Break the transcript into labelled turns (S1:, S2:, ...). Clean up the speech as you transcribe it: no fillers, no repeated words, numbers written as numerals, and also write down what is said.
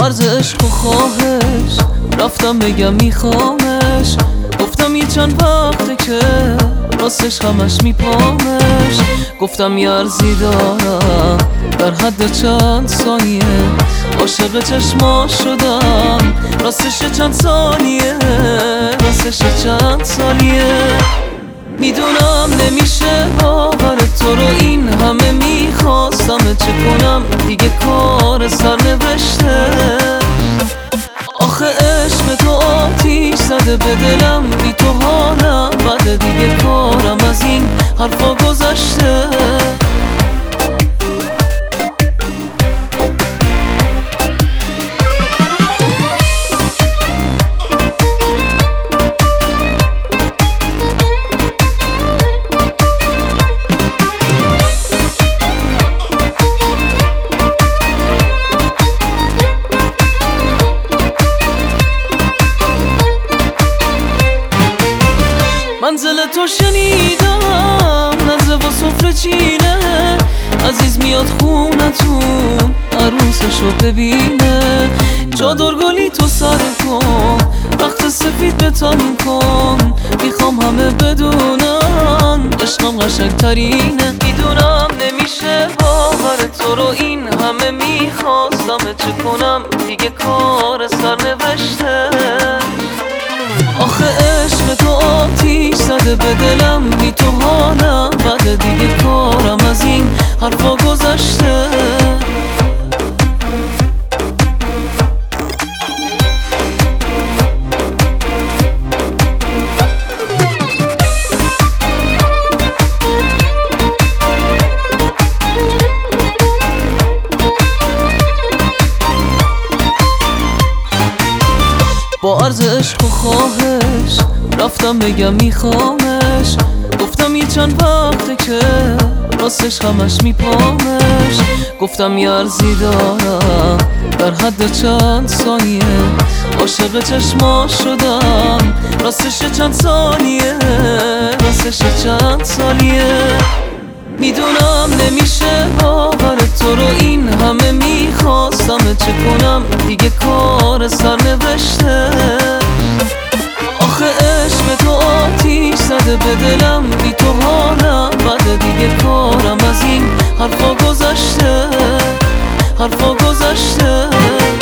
S1: عرض عشق و خواهش رفتم بگم میخوامش، گفتم یه چند وقته که راستش همش میپامش. گفتم یه عرضی دارم در حد چند ثانیه، عاشق چشماش شدم راستش چند ثانیه، راستش چند ثانیه. میدونم نمیشه باور تو رو، این همه میخواستم چه کنم دیگه کار سرنوشته. آخه عشق تو آتیش زده به دلم، بی تو حالم بده دیگه کارم از این حرفا گذشته. منزل تو شنیدم نزه و سفره چینه، عزیز میاد خونتون عروسشو ببینه. چادر گلی تو سر کن، رخت سفید بتن کن، میخوام همه بدونن عشقم قشنگ ترینه. میدونم نمیشه باور تو رو، این همه میخواستم چه کنم دیگه کار سرنوشته. آخه عشق تو آتیش زده به دلم، بی تو حالم بده دیگه کارم از این حرفا گذشته. با عرض عشق و خواهش رفتم بگم میخوامش، گفتم یه چند وقته که راستش همش میپامش. گفتم یه عرضی دارم در حد چند ثانیه، عاشق چشماش شدم راستش چند ثانیه، راستش چند ثانیه. میدونم نمیشه باور تو رو، این همه میخواستم چه کنم دیگه کار سرنوشته. آخه عشق تو آتیش زده به دلم، بی تو حالم بده دیگه کارم از این حرفا گذشته، حرفا گذشته.